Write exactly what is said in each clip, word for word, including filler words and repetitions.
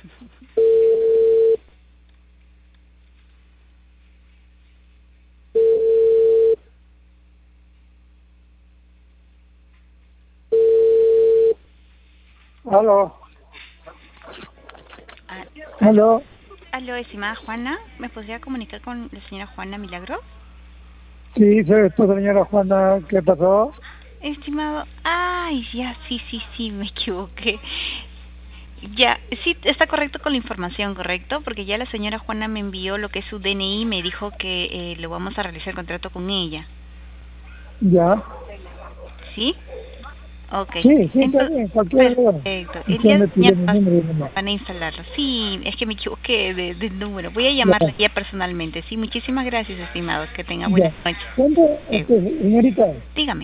Aló. Ah, Aló. aló, estimada Juana, ¿me podría comunicar con la señora Juana Milagro? Sí, soy esta señora Juana. ¿Qué pasó? Estimado, ay, ya, sí, sí, sí, me equivoqué. Ya, sí, está correcto con la información, ¿correcto? Porque ya la señora Juana me envió lo que es su D N I y me dijo que eh, lo vamos a realizar el contrato con ella. Ya. ¿Sí? Ok. Sí, sí, está Entonces, bien. Cualquier hora. perfecto. El Usted día de me pidió mañana mi vas- número y demás. van a instalarlo. Sí, es que me equivoqué de, de número. Voy a Ya, llamarla ya personalmente. Sí, muchísimas gracias, estimado. Que tenga buenas ya. noches. ¿Cuándo, Eh, este, señorita? dígame.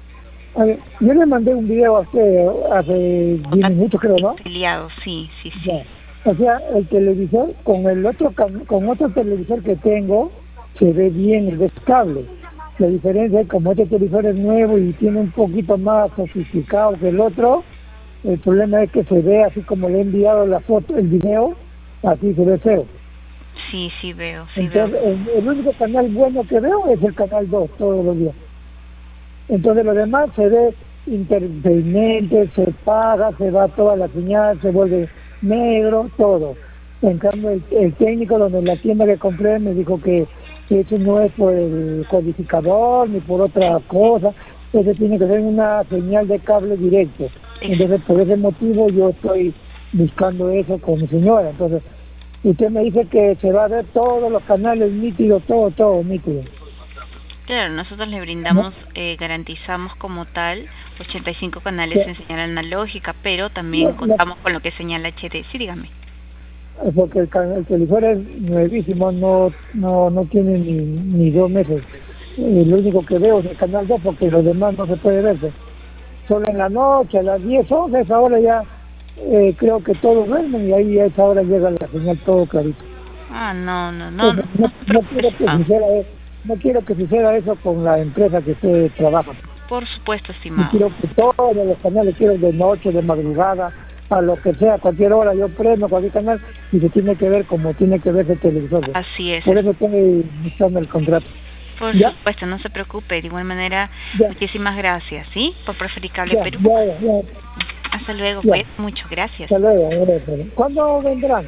A ver, yo le mandé un video a usted hace diez minutos, creo, ¿no? Peleado, sí, sí, sí. Ya. O sea, el televisor con el otro cam- con otro televisor que tengo se ve bien el cable. La diferencia es como este televisor es nuevo y tiene un poquito más sofisticado que el otro, el problema es que se ve así como le he enviado la foto, el video, así se ve feo. Sí, sí veo, sí veo. Entonces, el, el único canal bueno que veo es el canal dos todos los días. Entonces, lo demás se ve intermitente, se paga, se va toda la señal, se vuelve negro, todo. En cambio, el, el técnico donde la tienda que compré me dijo que eso no es por el codificador ni por otra cosa, eso tiene que ser una señal de cable directo. Ex- Entonces, por ese motivo yo estoy buscando eso con mi señora. Entonces, usted me dice que se va a ver todos los canales nítidos, todo, todo nítido. Claro, nosotros le ¿No? brindamos, eh, garantizamos como tal ochenta y cinco canales Que- en señal analógica, pero también lo- lo- contamos con lo que es señal H D. Sí, dígame. porque el, ca- el televisor es nuevísimo, no no no tiene ni, ni dos meses. Eh, lo único que veo es el canal dos porque los demás no se puede ver. Pues. Solo en la noche, a las diez once, a esa hora ya eh, creo que todos duermen y ahí a esa hora llega la señal todo clarito. Ah, no, no, no, no, Entonces, no, no se no preocupe, quiero que estimado. suceda eso, no quiero que suceda eso con la empresa que usted trabaja. Por supuesto, Y estimado. quiero que todos los canales, quiero de noche, de madrugada, a lo que sea, a cualquier hora, yo prendo cualquier canal y se tiene que ver como tiene que verse el televisor. ¿Ves? Así es. Por eso estoy buscando el contrato. Por ¿Ya? supuesto, no se preocupe. De igual manera, Ya, muchísimas gracias, ¿sí? Por preferir Cable ya, Perú. ya, ya, ya. Hasta luego, Ya. pues. Mucho gracias. Hasta luego. Gracias. ¿Cuándo vendrán?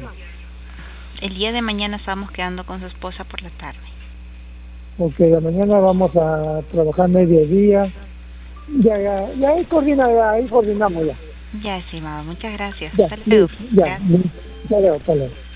El día de mañana estamos quedando con su esposa por la tarde. Porque la mañana vamos a trabajar mediodía. Ya, ya, ya ahí coordina, ya, ahí coordinamos ya. Ya, estimado. Muchas gracias. Ya, Hasta luego. listo, ya, Gracias. hasta luego, hasta luego.